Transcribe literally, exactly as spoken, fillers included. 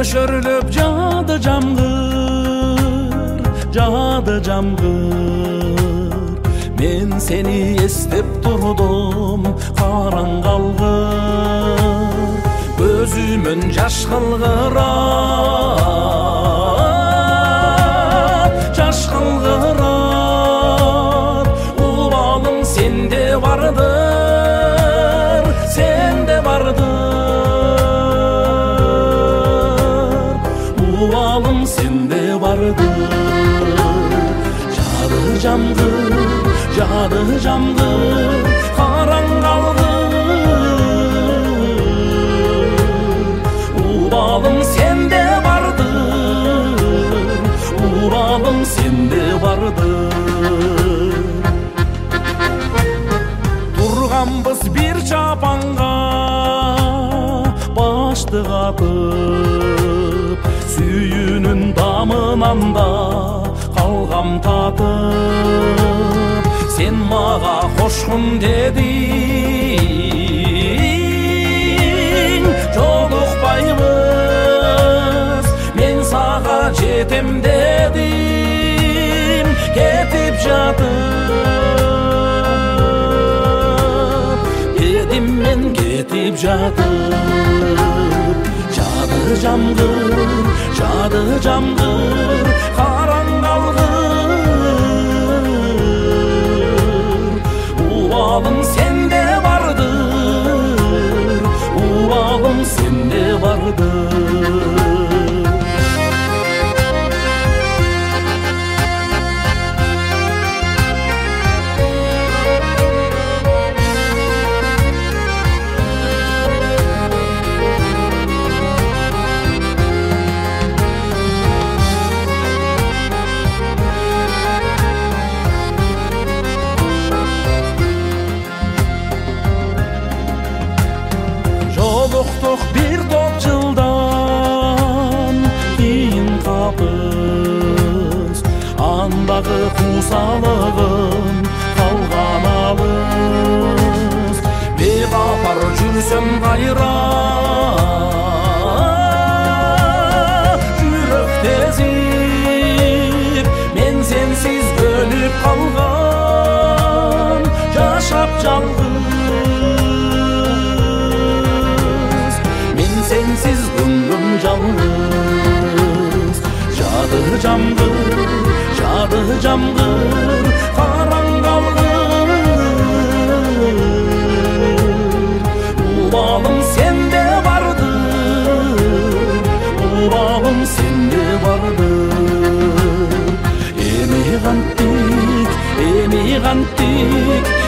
Нөшөрлөп жады жамгыр, жады жамгыр. Мен сени эстеп турдум караңгы алгыр. Көзүмөн жаш кылгырат, жаш кылгырат. Убалым сенде бардыр, сенде бардыр. Убалым сенде бардыр. Жады жамгыр, жады жамгыр, караңгы алгыр. Убалым сенде бардыр, убалым сенде бардыр. Турганбыз бир чапанга баштык атып, сүйүүнүн дамынан да калгам татып. Сен мага кошкун дедиң, жолукпайбыз, мен сага жетем дедим, кетип жатып, дедим мен кетип жатып. Жады жамгыр, жады жамгыр, караңгы алгыр. Убалым сенде бардыр, убалым сенде бардыр. Жолуктук бир топ жылдан кийин капыз, андагы куусалыгын калган алыс. Бекапар жүрсөм кайра, жүрөк тезип, мен сенсиз көнүп калган, жашап жалгыз. Sensiz gönlüm жалгыз. Жады жамгыр, жады жамгыр, караңгы алгыр. Убалым сенде бардыр, убалым сенде бардыр. Эми кантип, эми кантип,